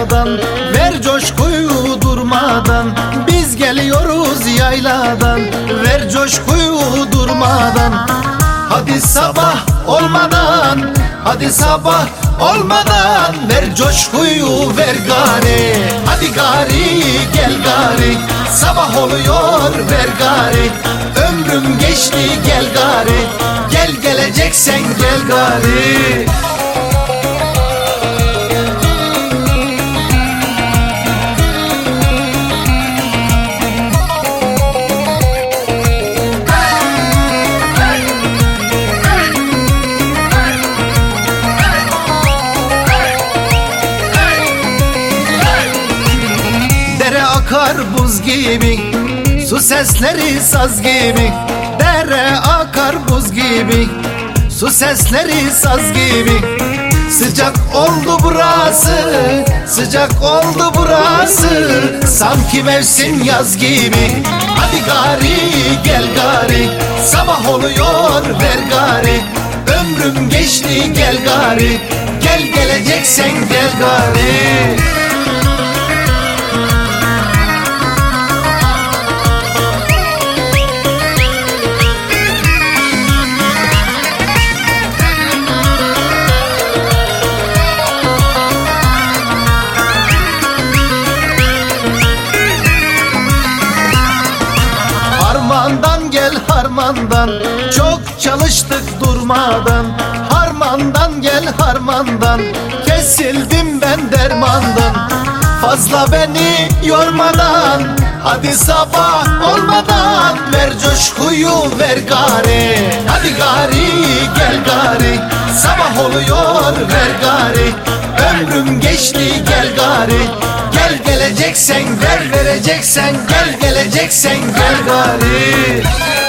yayladan, ver coşkuyu durmadan. Biz geliyoruz yayladan, ver coşkuyu durmadan. Hadi sabah olmadan, hadi sabah olmadan, ver coşkuyu ver gari. Hadi gari gel gari, sabah oluyor ver gari. Ömrüm geçti gel gari, gel geleceksen gel gari. Dere akar buz gibi, su sesleri saz gibi. Dere akar buz gibi, su sesleri saz gibi. Sıcak oldu burası, sıcak oldu burası, sanki mevsim yaz gibi. Hadi gari gel gari, sabah oluyor ver gari. Ömrüm geçti gel gari, gel geleceksen gel gari. Harmandan gel harmandan, çok çalıştık durmadan. Harmandan gel harmandan, kesildim ben dermandan. Fazla beni yormadan, hadi sabah olmadan, ver coşkuyu ver gari. Hadi gari gel gari, sabah oluyor ver gari. Ömrüm geçti gel gari, gel geleceksen ver vereceksen, gel geleceksen gel gari.